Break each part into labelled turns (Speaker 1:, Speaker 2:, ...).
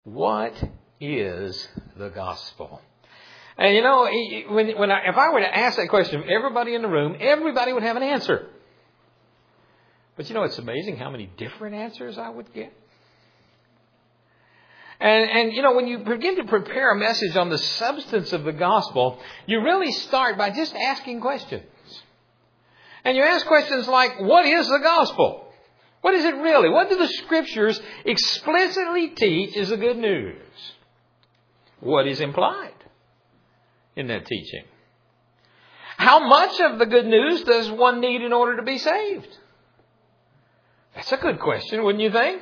Speaker 1: What is the gospel? And if I were to ask that question of everybody in the room, everybody would have an answer. But it's amazing how many different answers I would get. And when you begin to prepare a message on the substance of the gospel, you really start by just asking questions. And you ask questions like, what is the gospel? What is it really? What do the Scriptures explicitly teach is the good news? What is implied in that teaching? How much of the good news does one need in order to be saved? That's a good question, wouldn't you think?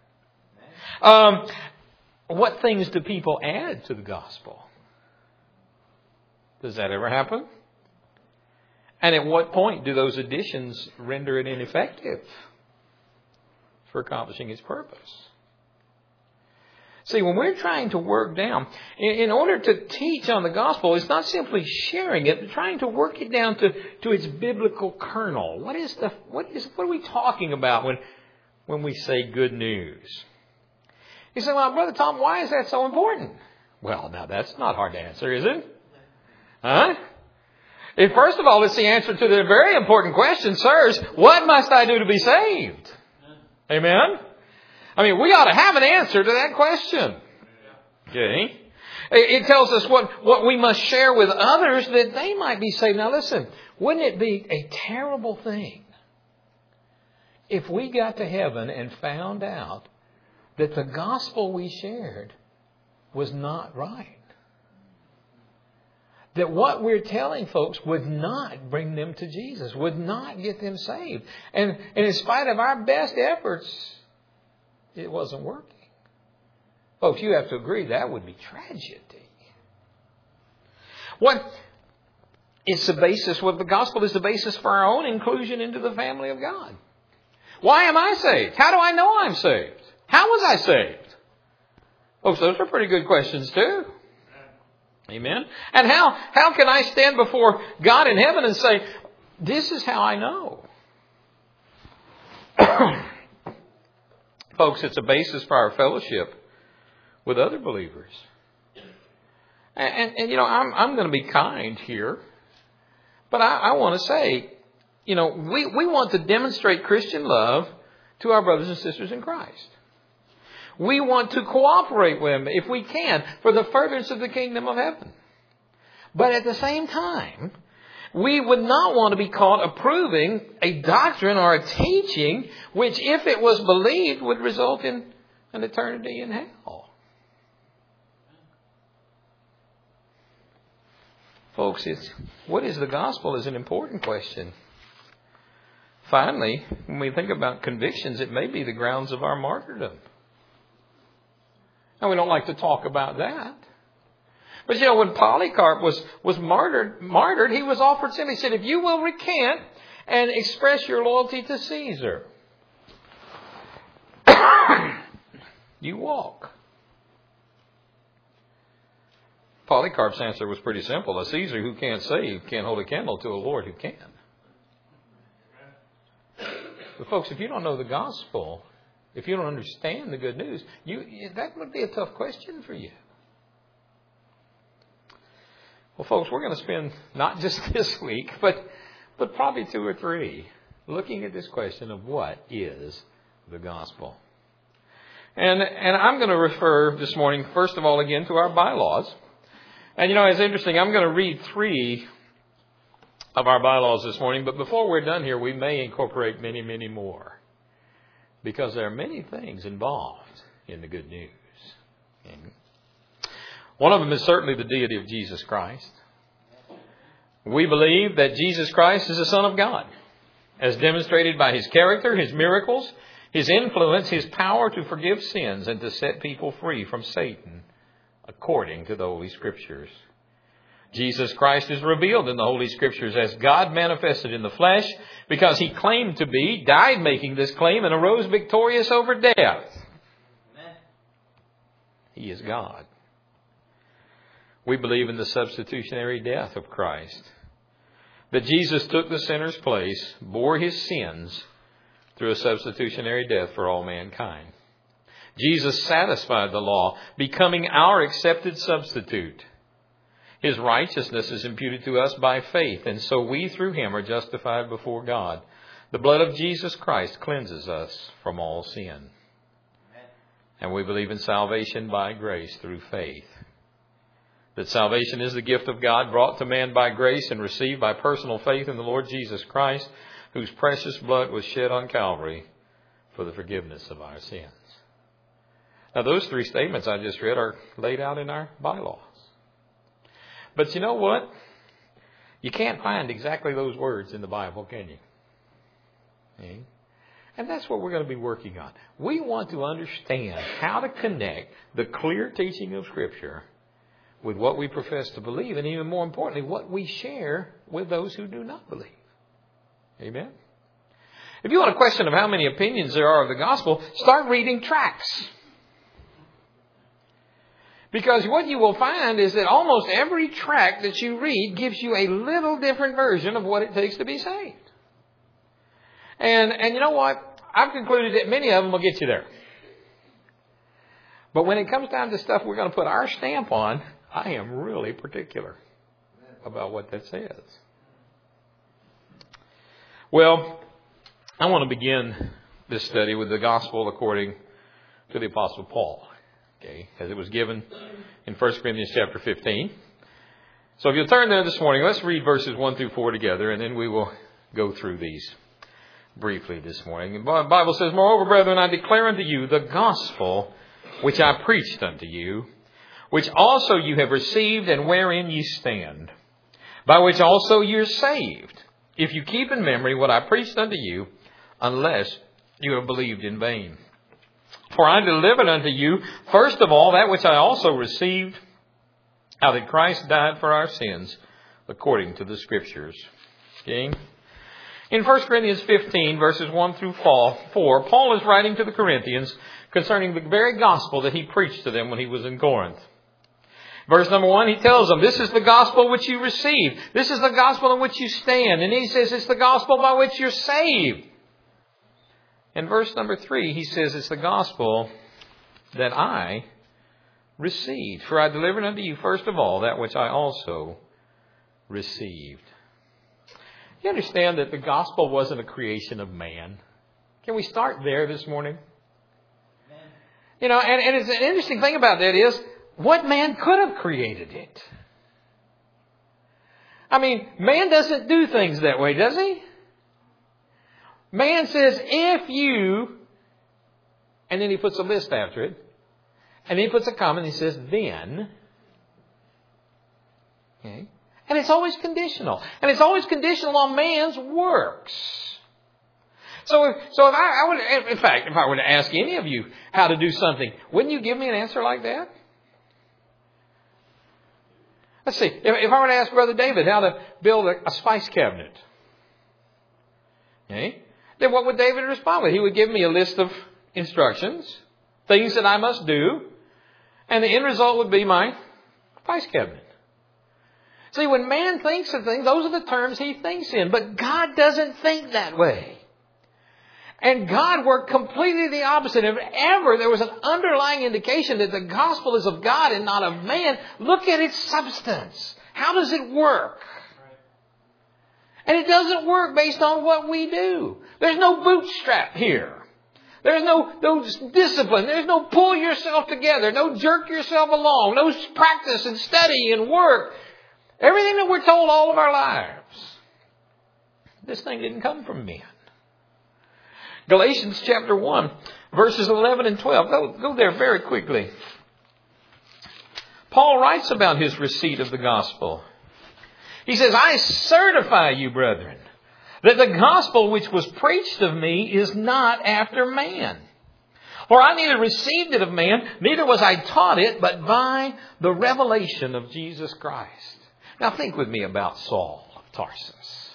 Speaker 1: What things do people add to the gospel? Does that ever happen? And at what point do those additions render it ineffective for accomplishing its purpose? See, when we're trying to work down, in order to teach on the gospel, it's not simply sharing it, but trying to work it down to its biblical kernel. What are we talking about when we say good news? You say, well, Brother Tom, why is that so important? Well, now that's not hard to answer, is it? Huh? First of all, it's the answer to the very important question, sirs, what must I do to be saved? Amen? We ought to have an answer to that question. Okay? It tells us what we must share with others that they might be saved. Now listen, wouldn't it be a terrible thing if we got to heaven and found out that the gospel we shared was not right? That what we're telling folks would not bring them to Jesus, would not get them saved. And in spite of our best efforts, it wasn't working. Folks, you have to agree that would be tragedy. What is the basis? Well, the gospel is the basis for our own inclusion into the family of God. Why am I saved? How do I know I'm saved? How was I saved? Folks, those are pretty good questions too. Amen. And how can I stand before God in heaven and say, this is how I know? Folks, it's a basis for our fellowship with other believers. And I'm going to be kind here. But I want to say, we want to demonstrate Christian love to our brothers and sisters in Christ. We want to cooperate with them, if we can, for the furtherance of the kingdom of heaven. But at the same time, we would not want to be caught approving a doctrine or a teaching which, if it was believed, would result in an eternity in hell. Folks, what is the gospel is an important question. Finally, when we think about convictions, it may be the grounds of our martyrdom. And we don't like to talk about that. But when Polycarp was martyred, he was offered sin. He said, if you will recant and express your loyalty to Caesar, you walk. Polycarp's answer was pretty simple. A Caesar who can't save can't hold a candle to a Lord who can. But folks, if you don't know the gospel, if you don't understand the good news, that would be a tough question for you. Well, folks, we're going to spend not just this week, but probably 2 or 3 looking at this question of what is the gospel. And I'm going to refer this morning, first of all, again, to our bylaws. And, it's interesting. I'm going to read 3 of our bylaws this morning. But before we're done here, we may incorporate many, many more. Because there are many things involved in the good news. And one of them is certainly the deity of Jesus Christ. We believe that Jesus Christ is the Son of God, as demonstrated by His character, His miracles, His influence, His power to forgive sins and to set people free from Satan, according to the Holy Scriptures. Jesus Christ is revealed in the Holy Scriptures as God manifested in the flesh because He claimed to be, died making this claim, and arose victorious over death. Amen. He is God. We believe in the substitutionary death of Christ. That Jesus took the sinner's place, bore his sins through a substitutionary death for all mankind. Jesus satisfied the law, becoming our accepted substitute. His righteousness is imputed to us by faith, and so we through Him are justified before God. The blood of Jesus Christ cleanses us from all sin. And we believe in salvation by grace through faith. That salvation is the gift of God brought to man by grace and received by personal faith in the Lord Jesus Christ, whose precious blood was shed on Calvary for the forgiveness of our sins. Now, those three statements I just read are laid out in our bylaws. But you know what? You can't find exactly those words in the Bible, can you? Okay? And that's what we're going to be working on. We want to understand how to connect the clear teaching of Scripture with what we profess to believe, and even more importantly, what we share with those who do not believe. Amen? If you want a question of how many opinions there are of the gospel, start reading tracts. Because what you will find is that almost every tract that you read gives you a little different version of what it takes to be saved. And you know what? I've concluded that many of them will get you there. But when it comes down to stuff we're going to put our stamp on, I am really particular about what that says. Well, I want to begin this study with the gospel according to the Apostle Paul. Okay, as it was given in 1 Corinthians chapter 15. So if you'll turn there this morning, let's read verses 1 through 4 together, and then we will go through these briefly this morning. The Bible says, "Moreover, brethren, I declare unto you the gospel which I preached unto you, which also you have received, and wherein ye stand, by which also ye are saved, if you keep in memory what I preached unto you, unless you have believed in vain. For I delivered unto you, first of all, that which I also received, how that Christ died for our sins, according to the Scriptures." Okay? In 1 Corinthians 15, verses 1 through 4, Paul is writing to the Corinthians concerning the very gospel that he preached to them when he was in Corinth. Verse number 1, he tells them, this is the gospel which you received. This is the gospel in which you stand. And he says it's the gospel by which you're saved. In verse number 3, he says it's the gospel that I received. For I delivered unto you first of all that which I also received. You understand that the gospel wasn't a creation of man? Can we start there this morning? Amen. You know, and it's an interesting thing about that is, what man could have created it? I mean, man doesn't do things that way, does he? Man says, if you, and then he puts a list after it, and then he puts a comma and he says, then. Okay? And it's always conditional. And it's always conditional on man's works. So if I were to ask any of you how to do something, wouldn't you give me an answer like that? Let's see. If I were to ask Brother David how to build a spice cabinet, okay, then what would David respond with? He would give me a list of instructions, things that I must do, and the end result would be my spice cabinet. See, when man thinks of things, those are the terms he thinks in. But God doesn't think that way. And God worked completely the opposite. If ever there was an underlying indication that the gospel is of God and not of man, look at its substance. How does it work? And it doesn't work based on what we do. There's no bootstrap here. There's no discipline. There's no pull yourself together. No jerk yourself along. No practice and study and work. Everything that we're told all of our lives. This thing didn't come from men. Galatians chapter 1, verses 11 and 12. Go there very quickly. Paul writes about his receipt of the gospel. He says, I certify you, brethren, that the gospel which was preached of me is not after man. For I neither received it of man, neither was I taught it, but by the revelation of Jesus Christ. Now think with me about Saul of Tarsus.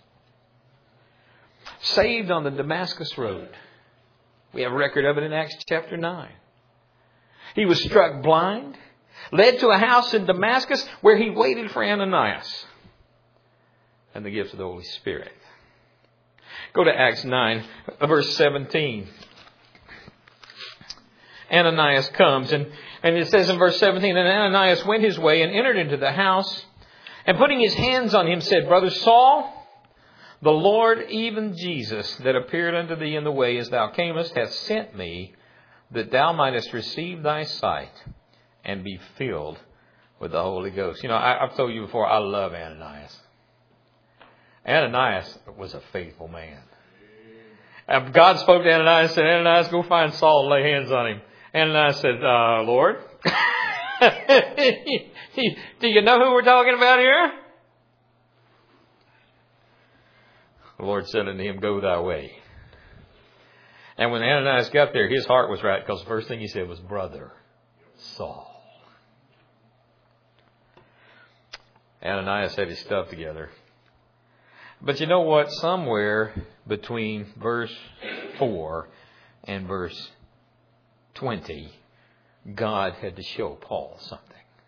Speaker 1: Saved on the Damascus road. We have a record of it in Acts chapter 9. He was struck blind, led to a house in Damascus where he waited for Ananias and the gifts of the Holy Spirit. Go to Acts 9, verse 17. Ananias comes. And it says in verse 17, and Ananias went his way and entered into the house, and putting his hands on him said, Brother Saul, the Lord, even Jesus, that appeared unto thee in the way as thou camest, hath sent me, that thou mightest receive thy sight and be filled with the Holy Ghost. You know, I've told you before, I love Ananias. Ananias was a faithful man. God spoke to Ananias and said, Ananias, go find Saul and lay hands on him. Ananias said, Lord, do you know who we're talking about here? The Lord said unto him, go thy way. And when Ananias got there, his heart was right, because the first thing he said was, Brother Saul. Ananias had his stuff together. But you know what? Somewhere between verse 4 and verse 20, God had to show Paul something.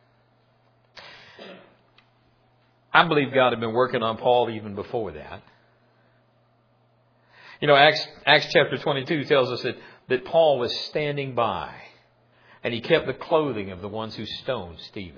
Speaker 1: I believe God had been working on Paul even before that. You know, Acts chapter 22 tells us that Paul was standing by, and he kept the clothing of the ones who stoned Stephen.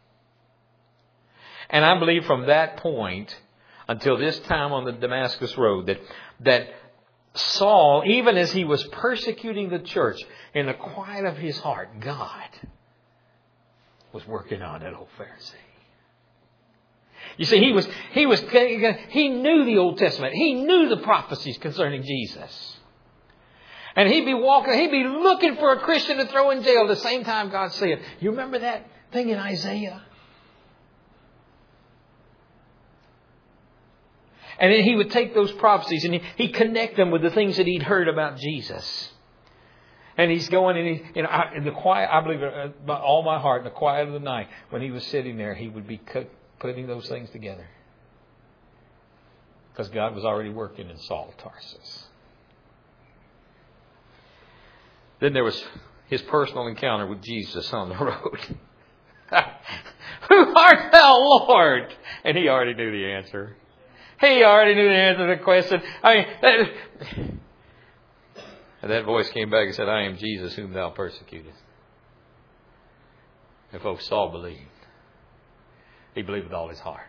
Speaker 1: And I believe from that point until this time on the Damascus road that Saul, even as he was persecuting the church, in the quiet of his heart, God was working on that old Pharisee. You see, he knew the Old Testament. He knew the prophecies concerning Jesus. And he'd be looking for a Christian to throw in jail at the same time God said, you remember that thing in Isaiah? And then he would take those prophecies and he'd connect them with the things that he'd heard about Jesus. And he's going and in the quiet, I believe it by all my heart, in the quiet of the night, when he was sitting there, he would be putting those things together. Because God was already working in Saul of Tarsus. Then there was his personal encounter with Jesus on the road. Who art thou, Lord? And he already knew the answer. He already knew the answer to the question. That voice came back and said, I am Jesus whom thou persecutest. And folks, Saul believed. He believed with all his heart.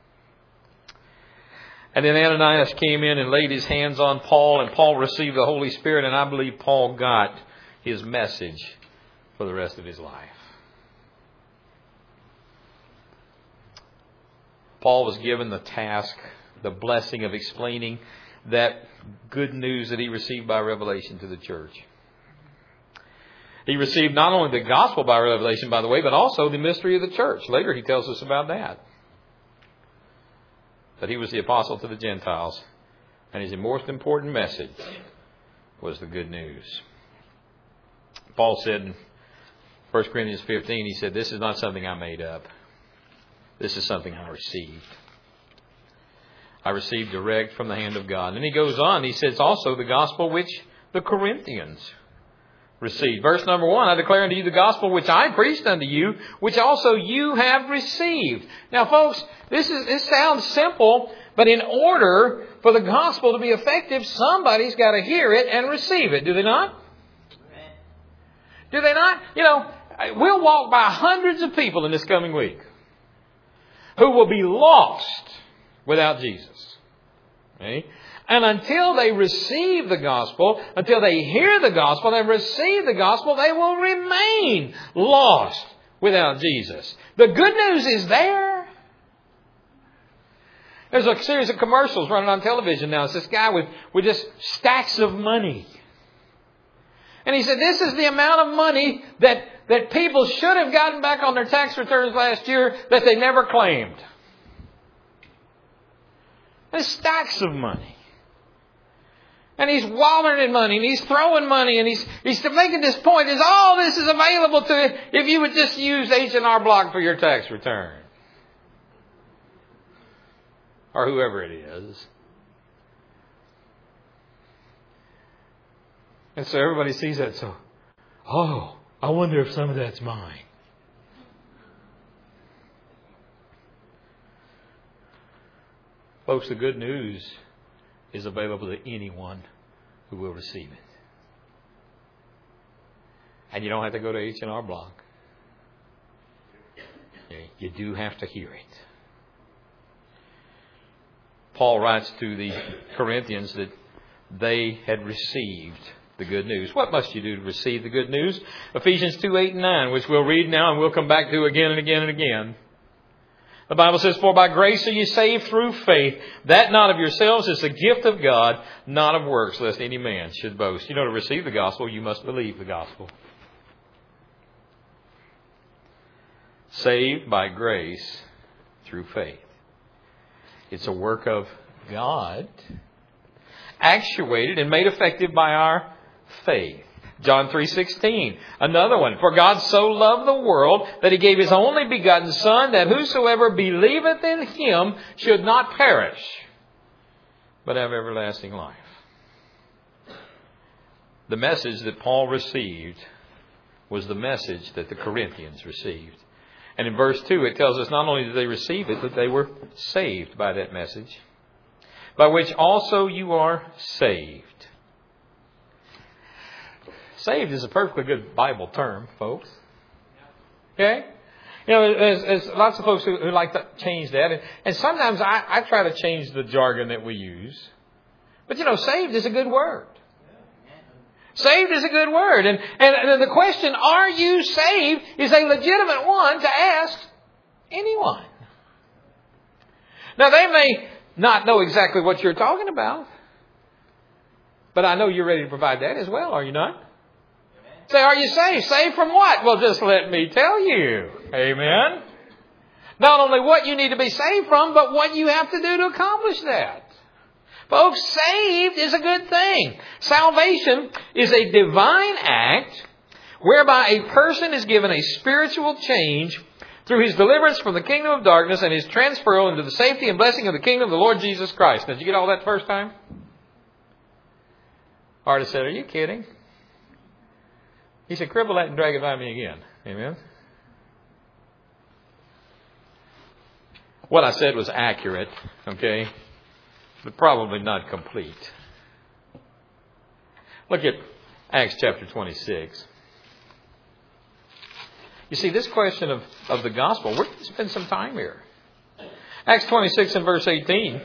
Speaker 1: And then Ananias came in and laid his hands on Paul, and Paul received the Holy Spirit, and I believe Paul got his message for the rest of his life. Paul was given the task, the blessing of explaining that good news that he received by revelation to the church. He received not only the gospel by revelation, by the way, but also the mystery of the church. Later he tells us about that. That he was the apostle to the Gentiles. And his most important message was the good news. Paul said in 1 Corinthians 15, he said, this is not something I made up. This is something I received. I received direct from the hand of God. And he goes on, he says also the gospel which the Corinthians received. Verse number 1, I declare unto you the gospel which I preached unto you, which also you have received. Now folks, this sounds simple, but in order for the gospel to be effective, somebody's got to hear it and receive it. Do they not? Do they not? You know, we'll walk by hundreds of people in this coming week who will be lost without Jesus. Okay? And until they receive the gospel, until they hear the gospel and receive the gospel, they will remain lost without Jesus. The good news is there. There's a series of commercials running on television now. It's this guy with just stacks of money. And he said, this is the amount of money that people should have gotten back on their tax returns last year that they never claimed. There's stacks of money. And he's wallowing in money, and he's throwing money, and he's making this point, is all this is available to you if you would just use H&R Block for your tax return. Or whoever it is. And so everybody sees that, so, oh, I wonder if some of that's mine. Folks, the good news is available to anyone who will receive it. And you don't have to go to H&R Block. You do have to hear it. Paul writes to the Corinthians that they had received the good news. What must you do to receive the good news? Ephesians 2:8-9, which we'll read now and we'll come back to again and again and again. The Bible says, "For by grace are you saved through faith, that not of yourselves is the gift of God, not of works, lest any man should boast." You know, to receive the gospel, you must believe the gospel. Saved by grace through faith. It's a work of God, actuated and made effective by our faith. John 3:16, another one. "For God so loved the world that He gave His only begotten Son, that whosoever believeth in Him should not perish, but have everlasting life." The message that Paul received was the message that the Corinthians received. And in verse 2, it tells us not only did they receive it, but they were saved by that message, by which also you are saved. Saved is a perfectly good Bible term, folks. Okay? You know, there's lots of folks who like to change that. And sometimes I try to change the jargon that we use. But you know, saved is a good word. Saved is a good word. And the question, are you saved, is a legitimate one to ask anyone. Now, they may not know exactly what you're talking about, but I know you're ready to provide that as well, are you not? Say, are you saved? Saved from what? Well, just let me tell you. Amen. Not only what you need to be saved from, but what you have to do to accomplish that. Folks, saved is a good thing. Salvation is a divine act whereby a person is given a spiritual change through his deliverance from the kingdom of darkness and his transferal into the safety and blessing of the kingdom of the Lord Jesus Christ. Now, did you get all that first time? Artist said, "Are you kidding?" He said, "Cripple that and drag it by me again." Amen. What I said was accurate, okay, but probably not complete. Look at Acts chapter 26. You see, this question of the gospel, we're going to spend some time here. Acts 26 and verse 18.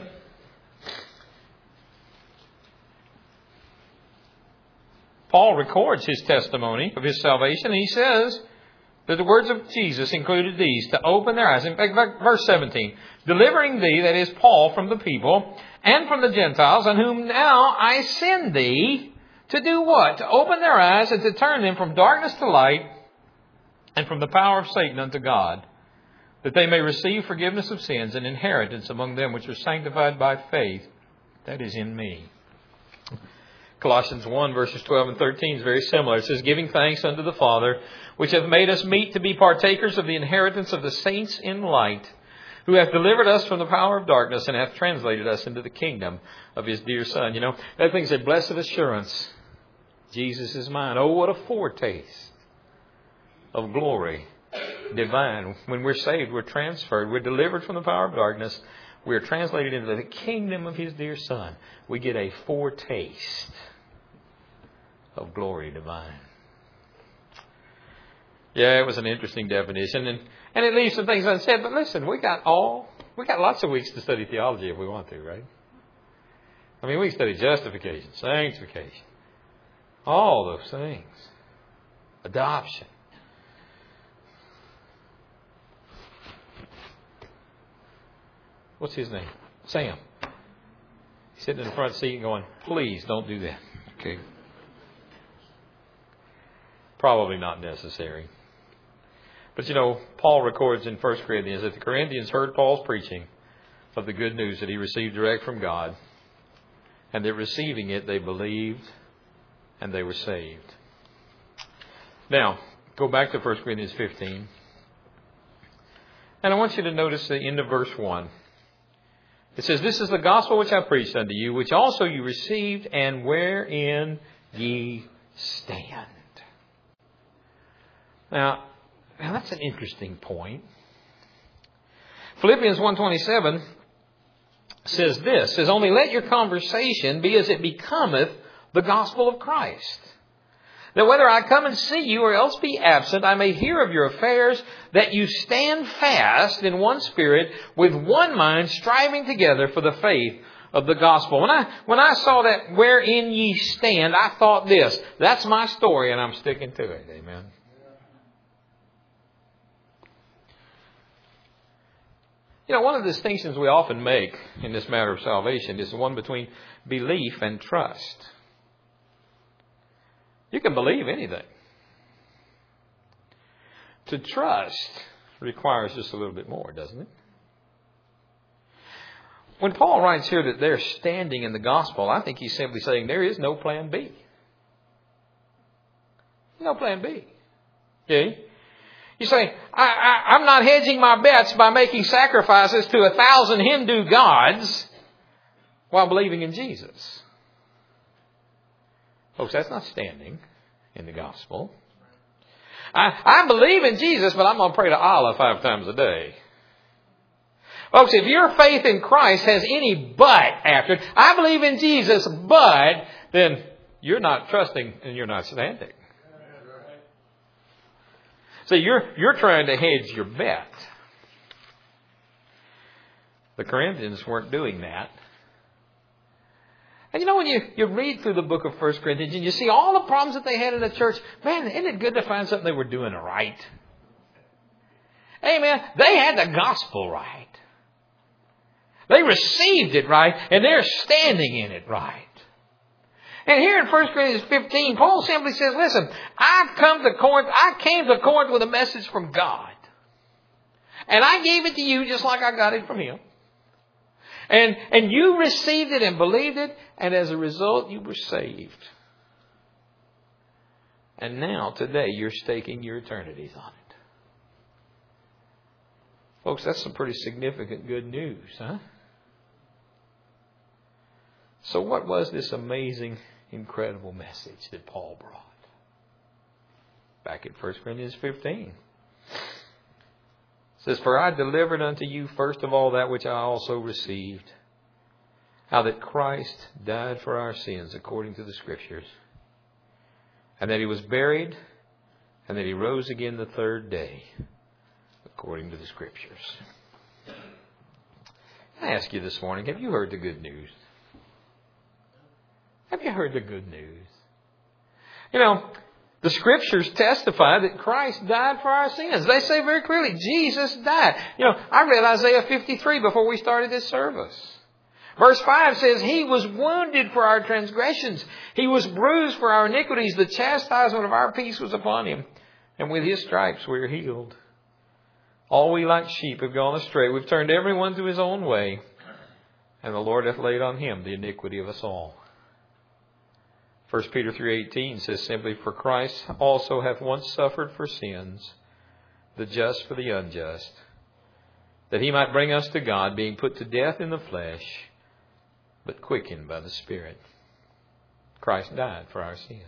Speaker 1: Paul records his testimony of his salvation, and he says that the words of Jesus included these, to open their eyes. In fact, verse 17, "Delivering thee," that is Paul, "from the people and from the Gentiles, on whom now I send thee," to do what? To open their eyes and to turn them from darkness to light and from the power of Satan unto God, that they may receive forgiveness of sins and inheritance among them which are sanctified by faith, that is in me. Colossians 1 verses 12 and 13 is very similar. It says, "Giving thanks unto the Father, which hath made us meet to be partakers of the inheritance of the saints in light, who hath delivered us from the power of darkness and hath translated us into the kingdom of His dear Son." You know, that thing's a blessed assurance. Jesus is mine. Oh, what a foretaste of glory divine. When we're saved, we're transferred. We're delivered from the power of darkness. We're translated into the kingdom of His dear Son. We get a foretaste of glory divine. Yeah, it was an interesting definition, and it leaves some things unsaid. But listen, we got lots of weeks to study theology if we want to, right? I mean, we can study justification, sanctification, all those things, adoption. What's his name? Sam. He's sitting in the front seat and going, "Please don't do that." Okay. Probably not necessary. But you know, Paul records in 1 Corinthians that the Corinthians heard Paul's preaching of the good news that he received direct from God, and that receiving it, they believed and they were saved. Now, go back to 1 Corinthians 15. And I want you to notice the end of verse 1. It says, "This is the gospel which I preached unto you, which also you received, and wherein ye stand." Now that's an interesting point. Philippians 1:27 says this, "Only let your conversation be as it becometh the gospel of Christ, that whether I come and see you or else be absent, I may hear of your affairs, that you stand fast in one spirit, with one mind, striving together for the faith of the gospel. When I saw that, wherein ye stand, I thought this, that's my story and I'm sticking to it. Amen. You know, one of the distinctions we often make in this matter of salvation is the one between belief and trust. You can believe anything. To trust requires just a little bit more, doesn't it? When Paul writes here that they're standing in the gospel, I think he's simply saying there is no plan B. No plan B. Okay? You say, I'm not hedging my bets by making sacrifices to 1,000 Hindu gods while believing in Jesus. Folks, that's not standing in the gospel. I believe in Jesus, but I'm going to pray to Allah 5 times a day. Folks, if your faith in Christ has any but after it, I believe in Jesus, but, then you're not trusting and you're not standing. So you're trying to hedge your bet. The Corinthians weren't doing that. And you know, when you read through the book of 1 Corinthians and you see all the problems that they had in the church, man, isn't it good to find something they were doing right? Amen. They had the gospel right. They received it right, and they're standing in it right. And here in 1 Corinthians 15, Paul simply says, listen, I came to Corinth with a message from God. And I gave it to you just like I got it from Him. And you received it and believed it, and as a result, you were saved. And now, today, you're staking your eternities on it. Folks, that's some pretty significant good news, huh? So what was this amazing, incredible message that Paul brought? Back in 1 Corinthians 15. It says, for I delivered unto you first of all that which I also received, how that Christ died for our sins according to the Scriptures, and that He was buried, and that He rose again the third day according to the Scriptures. I ask you this morning, have you heard the good news? Have you heard the good news? You know, the Scriptures testify that Christ died for our sins. They say very clearly, Jesus died. You know, I read Isaiah 53 before we started this service. Verse 5 says, He was wounded for our transgressions. He was bruised for our iniquities. The chastisement of our peace was upon Him. And with His stripes we are healed. All we like sheep have gone astray. We've turned everyone to his own way. And the Lord hath laid on Him the iniquity of us all. 1 Peter 3:18 says simply, for Christ also hath once suffered for sins, the just for the unjust, that He might bring us to God, being put to death in the flesh, but quickened by the Spirit. Christ died for our sins.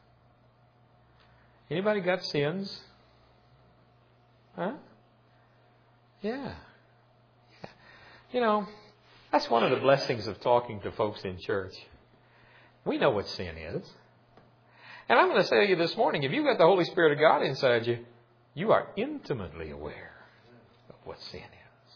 Speaker 1: Anybody got sins? Huh? Yeah. You know, that's one of the blessings of talking to folks in church. We know what sin is. And I'm going to say to you this morning, if you've got the Holy Spirit of God inside you, you are intimately aware of what sin is.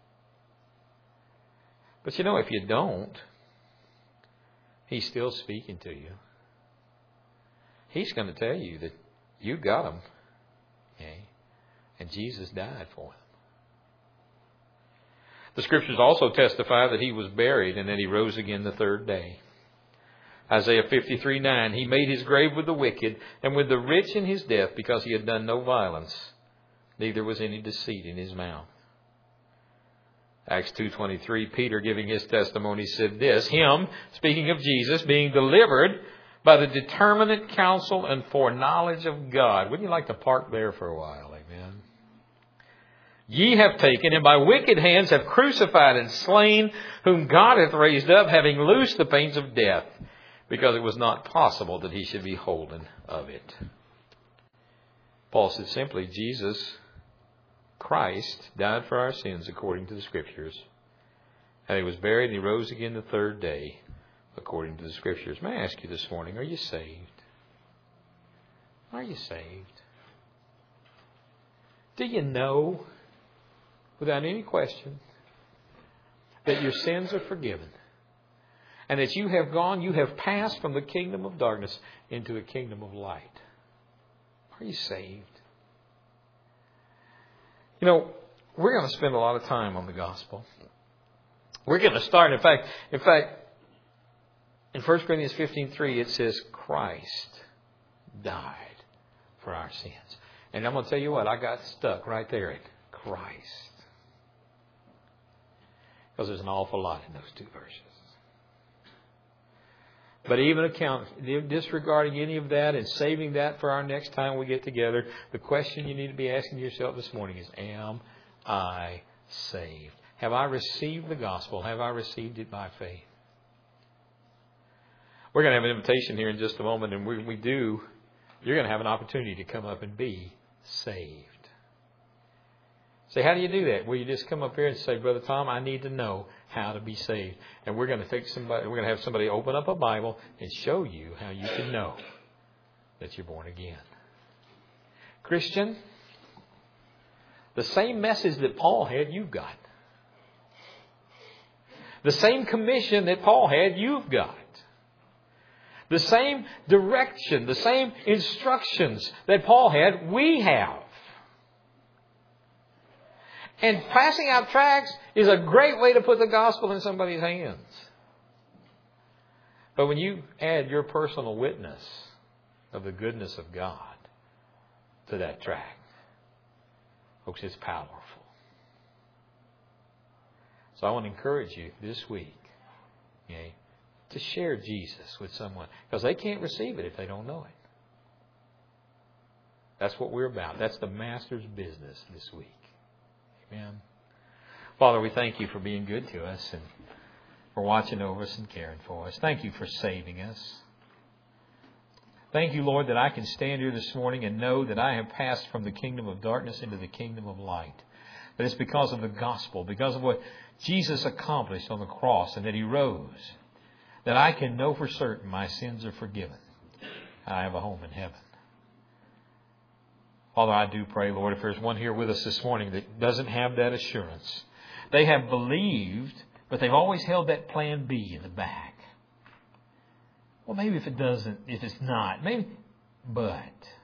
Speaker 1: But you know, if you don't, He's still speaking to you. He's going to tell you that you got them. Okay? And Jesus died for them. The Scriptures also testify that He was buried and that He rose again the third day. Isaiah 53:9, He made His grave with the wicked and with the rich in His death, because He had done no violence, neither was any deceit in His mouth. Acts 2:23, Peter giving his testimony said this, Him, speaking of Jesus, being delivered by the determinate counsel and foreknowledge of God. Wouldn't you like to park there for a while? Amen. Ye have taken, and by wicked hands have crucified and slain, whom God hath raised up, having loosed the pains of death, because it was not possible that He should be holden of it. Paul said simply, Jesus, Christ, died for our sins according to the Scriptures. And He was buried and He rose again the third day according to the Scriptures. May I ask you this morning, are you saved? Are you saved? Do you know, without any question, that your sins are forgiven? And that you have passed from the kingdom of darkness into the kingdom of light? Are you saved? You know, we're going to spend a lot of time on the gospel. We're going to start, in fact, in 1 Corinthians 15:3, it says, Christ died for our sins. And I'm going to tell you what, I got stuck right there at Christ. Because there's an awful lot in those two verses. But even disregarding any of that and saving that for our next time we get together, the question you need to be asking yourself this morning is, am I saved? Have I received the gospel? Have I received it by faith? We're going to have an invitation here in just a moment, and when we do, you're going to have an opportunity to come up and be saved. Say, how do you do that? Well, you just come up here and say, Brother Tom, I need to know how to be saved. And we're going to have somebody open up a Bible and show you how you can know that you're born again. Christian, the same message that Paul had, you've got. The same commission that Paul had, you've got. The same direction, the same instructions that Paul had, we have. And passing out tracts is a great way to put the gospel in somebody's hands. But when you add your personal witness of the goodness of God to that tract, folks, it's powerful. So I want to encourage you this week, okay, to share Jesus with someone. Because they can't receive it if they don't know it. That's what we're about. That's the Master's business this week. Amen. Father, we thank you for being good to us and for watching over us and caring for us. Thank you for saving us. Thank you, Lord, that I can stand here this morning and know that I have passed from the kingdom of darkness into the kingdom of light. That it's because of the gospel, because of what Jesus accomplished on the cross and that He rose, that I can know for certain my sins are forgiven. I have a home in heaven. Father, I do pray, Lord, if there's one here with us this morning that doesn't have that assurance. They have believed, but they've always held that plan B in the back. Well, maybe if it's not, but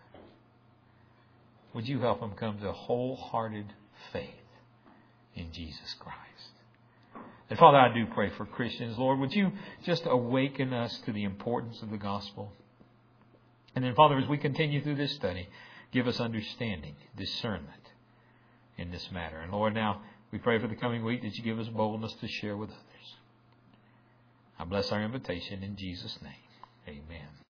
Speaker 1: would you help them come to a wholehearted faith in Jesus Christ? And Father, I do pray for Christians. Lord, would you just awaken us to the importance of the gospel? And then, Father, as we continue through this study, give us understanding, discernment in this matter. And Lord, now we pray for the coming week that you give us boldness to share with others. I bless our invitation in Jesus' name. Amen.